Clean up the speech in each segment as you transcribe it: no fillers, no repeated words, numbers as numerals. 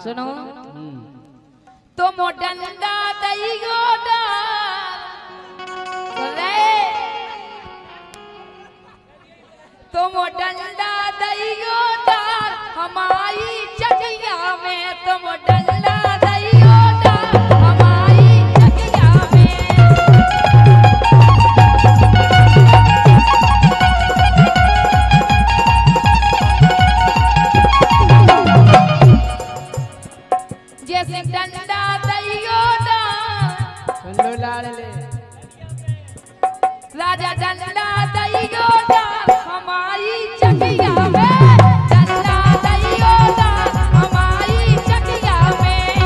सुनो तो मोडंडा दई गोडा तो मोडंडा दई गोडा हमारी चकिया में तो मोडंडा दई गोडा हमारी चकिया में जैसे डंडा दई गोडा सुन लो लाडले राजा डंडा दई गोडा हमारी चकिया में डंडा दई गोडा हमारी चकिया में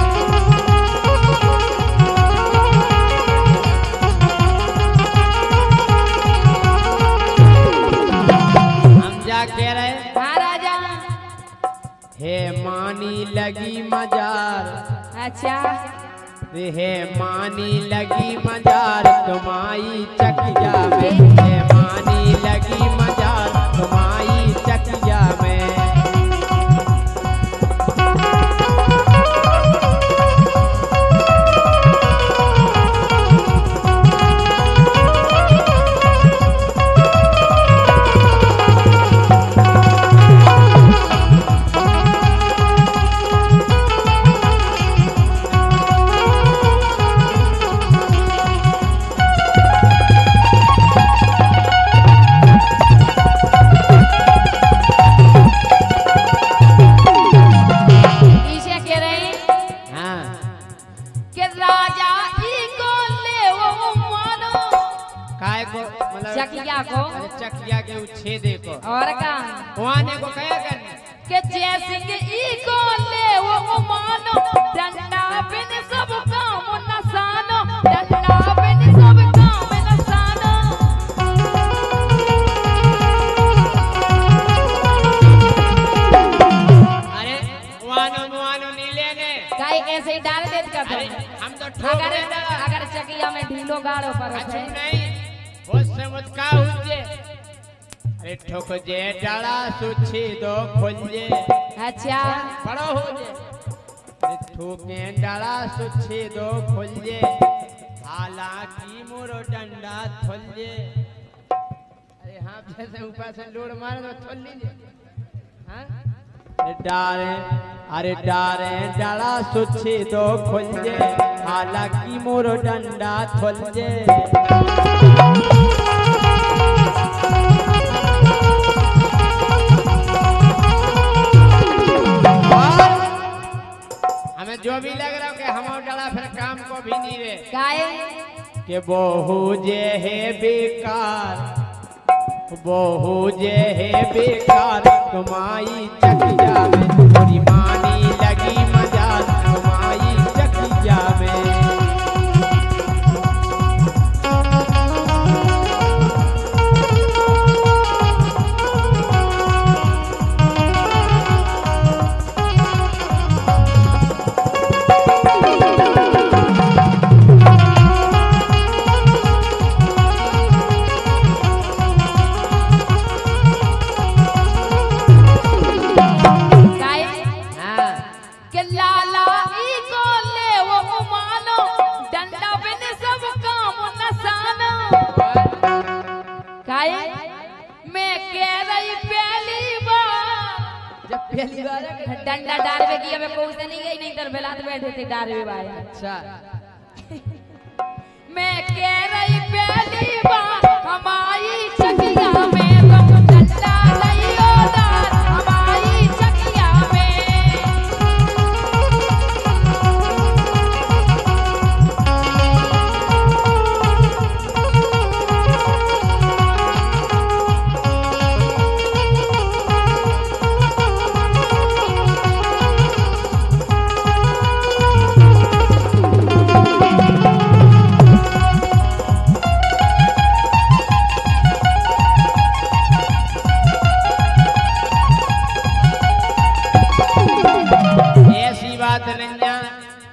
हम जा कह रहे हाँ राजा हे मानी लगी मजार अच्छा हे मानी लगी मजार तुम्हारी चकिया में हे मानी लगी मजार तुम्हारी चकिया में चकिया को चकिया के उछेदे को और का वाने को कया करने के जैसे के ई को ले वो मानो डंडा बिन सब काम नसानो डंडा बिन सब काम नसानो अरे वानो नीले ने काई ऐसे ही डाल देत का तो हम तो ठोक अगर चकिया में ढीलो गाड़ो पर अच्छा नहीं उससे मुझका हुजे अरे ठोक जे डाला सुछी दो खोजे अच्छा बड़ो हो जे अरे ठोके डाला सुछी दो खोजे हालांकि मोरो डंडा थोलजे अरे हाँ जैसे ऊपर से लोड मारे तो थोल लीजिए हाँ अरे डारे डाला सुछी दो खोजे हालांकि मोरो डंडा थोलजे हमें जो भी लग रहा है कि हम डाला फिर काम को भी नहीं रे काहे के बहु जे है बेकार बहु जे है बेकार तुम्हारी चकिया में पूरी मानी लगी मजार तुम्हारी चकिया में पहली बार डंडा डालवे की हमें पहुंचने नहीं गई नहीं तर बेलात बैठे थे डालवे भाई अच्छा मैं कह रही पहली बार हमारी चकिया में तुम डंडा लियो डाल हमारी चकिया में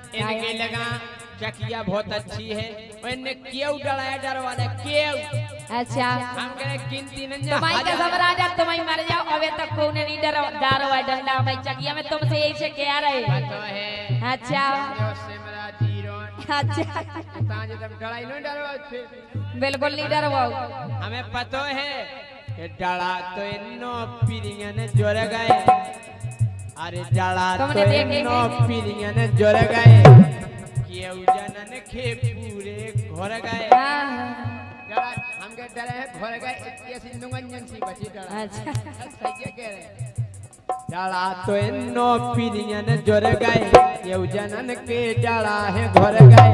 चकिया बहुत अच्छी है मैंने क्यों डराया डर वाला क्यों अच्छा हम करे गिनती न तुम्हारी कसम राजा तुम्हारी मर जाओ अबे तक कौन नहीं डर हुआ डंडा भाई चकिया में तुमसे यही से कह रहे तो है अच्छा जो सिमरा जीरो अच्छा ताजे तुम डराई नहीं डरो फिर बिल्कुल नहीं डर हुआ हमें पता है कि डरा तो इन्नो पीरियन जोर गए अरे डरा तो इन्नो पीरियन जोर गए केउ जनन के पूरे घर गए डरा हम के डरे है घर गए ऐसी नुंगन सी बची डरा अच्छा सही कह रहे डरा तो इन्नो पीरियन जोर गए केउ जनन के डरा है घर गए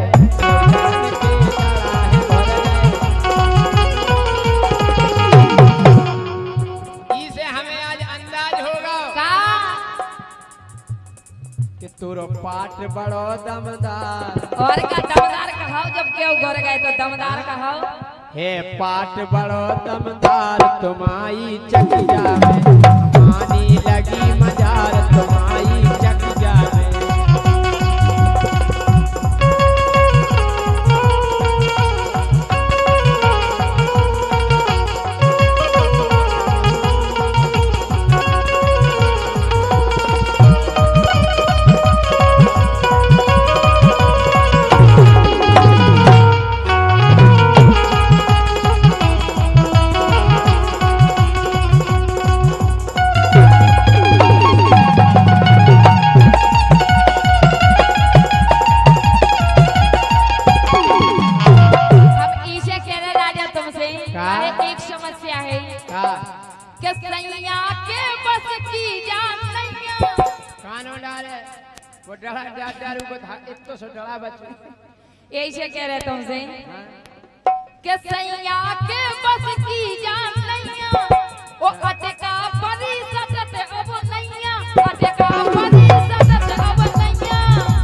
तोरो पाठ बड़ो दमदार और का दमदार कहो जब क्यों घर गए तो दमदार कहो हे पाठ बड़ो दमदार तुम्हारी चकिया में आनी लगी मजार तुम्हारी चकिया में यही से कह रहे तुमसे कि सैया के बस की जान नैया वो अटका परी सटत अब नैया अटका परी सटत अब नैया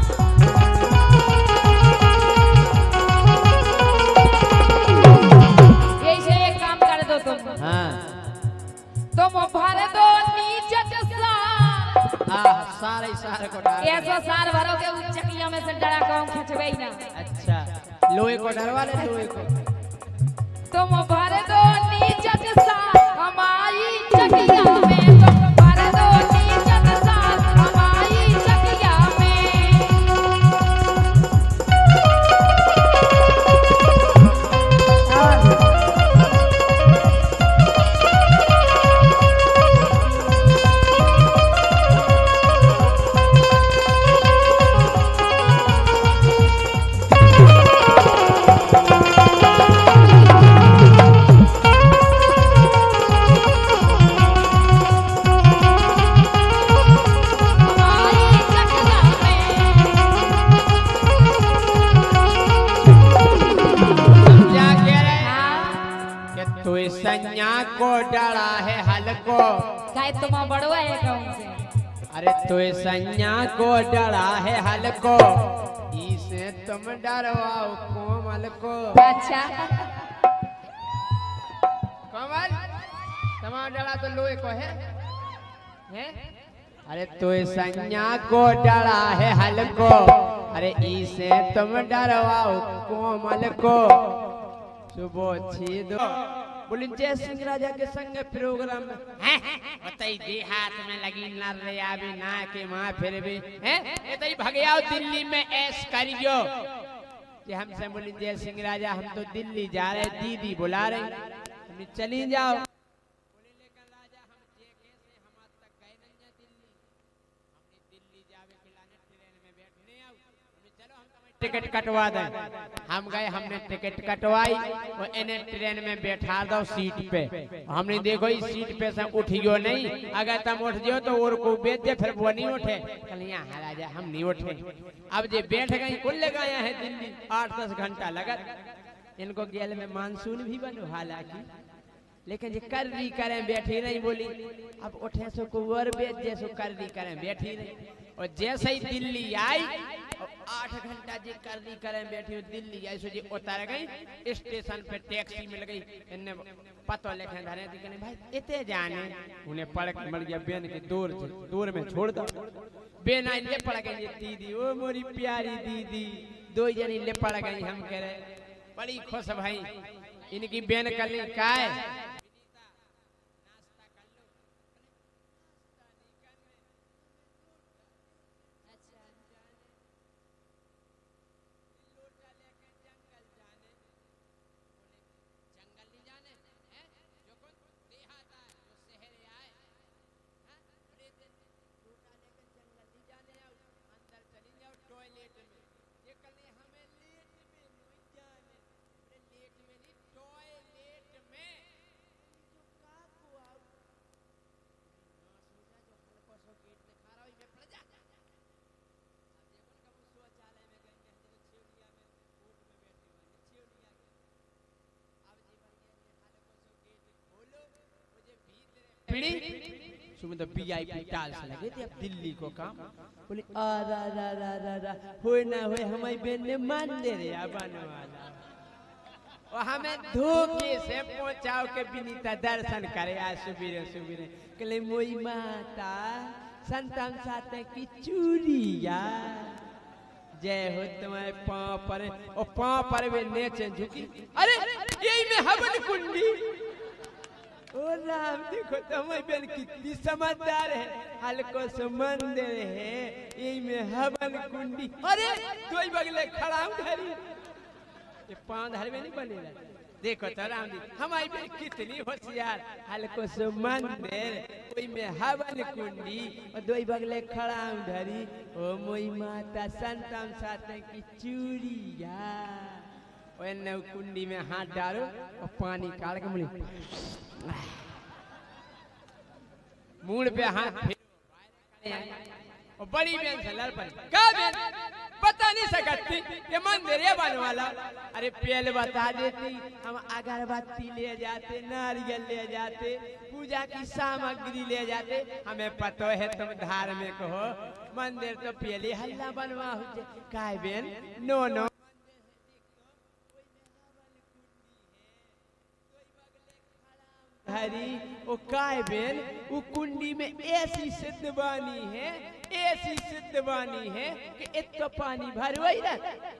यही से एक काम कर दो तुम तुम भर दो नीचक सारे को डाल ऐसा सार भरो के उस चकिया में से डरा कौन खिंचवे ना अच्छा लोहे को डरवा ले लोहे को तुम भर दो नीचक सार हमारी चकिया में तुम भर दो नीचक सार हमारी चकिया को डरा है हलको तुम बड़वा है कौन से अरे तो सैया को डरा है हलको इसे तुम डरवाओ कोमल को अच्छा कोमल तुम्हारा डरा तो लोहे को है अरे तो सैया को डरा है हलको अरे इसे तुम डरवाओ कोमल को सुबह छीदो बोली जय सिंह राजा के संग प्रोग्राम है बताई देहात में लगी ना रे आबे ना के मां फिर भी हैं ए तई भगयाओ दिल्ली में ऐश करियो कि हमसे बोली जय सिंह राजा हम तो दिल्ली जा रहे दीदी बुला रही तुम चली जाओ बोले लेकिन राजा हम जेके से हम आज तक गए नहीं है दिल्ली हमने दिल्ली जावे के लाने ट्रेन में बैठने आओ तुम चलो हम तुम्हें टिकट कटवा दें हम गए हमने टिकट कटवाई और इन्हें ट्रेन में बैठा दो सीट पे हमने देखो इस सीट पे से उठियो नहीं अगर तुम उठ जाओ तो और को बेच दे फिर वो नहीं उठे कल यहाँ राजा हम नहीं उठे अब जे बैठ गई कुल लगाया है दिल्ली 8-10 घंटा लगा इनको गेल में मानसून भी बनो हालांकि लेकिन जे कर रही करें बैठी नहीं बोली अब उठे सो को और बेच जैसो कर रही करें बैठी नहीं और जैसे ही दिल्ली आई 8 घंटा जे करनी करें बैठी दिल्ली आई सो जी उतर गई स्टेशन पे टैक्सी मिल गई इन्ने पतो लिखे धरे दी कने भाई इते जाने उन्हें पड़ के मर गया बेन के दूर में छोड़ दो बेन आई ले पड़ गई दीदी ओ मोरी प्यारी दीदी दो जनी ले पड़ गई हम कह रहे बड़ी खुश भाई इनकी बेन कली काय पीड़ी सुबह तो वीआईपी टाल से लगे थे अब दिल्ली को काम बोले आ रा रा रा रा रा होए ना होए हमारी बहन ने मान दे रे आबान वाला और हमें धोखे से पहुंचाओ के विनीता दर्शन करे आज सुबह सुबह कले मोई माता संतान साथे की चूड़िया जय हो तुम्हारे पाँव पर वे नेचे झुकी अरे यही में हवन कुंडी ओ राम देखो तुम्हारी बहन कितनी समझदार है हल्को समंदर है यही में हवन कुंडी अरे दो बगले खड़ा हूँ धरी ये पाँव धर में नहीं बनेगा देखो तो राम जी हमारी बहन कितनी होशियार हल्को समंदर वही में हवन कुंडी और दो बगले खड़ा हूँ धरी ओ मोई माता संतम साथे की चूड़िया और नव कुंडी में हाथ डालो और पानी काट के मुड़ी मूड पे हाथ और बड़ी बहन से लड़ पड़ी क्या बहन बता नहीं सकती ये मंदिर ये बन वाला अरे पहले बता देती हम अगरबत्ती ले जाते नारियल ले जाते पूजा की सामग्री ले जाते हमें पता है तुम धार्मिक हो मंदिर तो पहले हल्ला बनवा हो काय बहन नो नो हरी ओ काय बेन वो कुंडी में ऐसी सिद्ध बानी है कि इतना पानी भर वही ना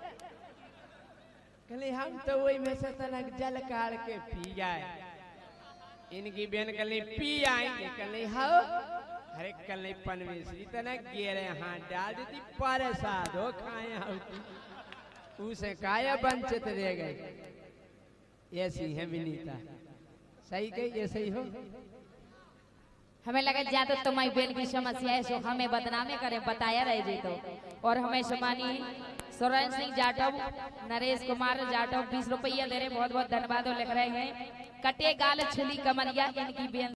कले हम तो वही में से तनक जल काढ़ के पी जाए इनकी बेन कले पी आएंगे कले हाँ अरे कले पनवेसरी तनक गेरे हाथ डाल देती परसाद हो खाए होती उसे काया वंचित रह गए ऐसी है विनीता सही कही ये सही हो हमें लगा ज्यादा तो माई बेल की समस्या है सो हमें बदनामी करे बताया रहे जी तो और हमें समानी सुरेंद्र सिंह जाटव नरेश कुमार जाटव 20 रुपया दे रहे बहुत बहुत धन्यवाद लिख रहे हैं कटे गाल छली कमरिया इनकी बेन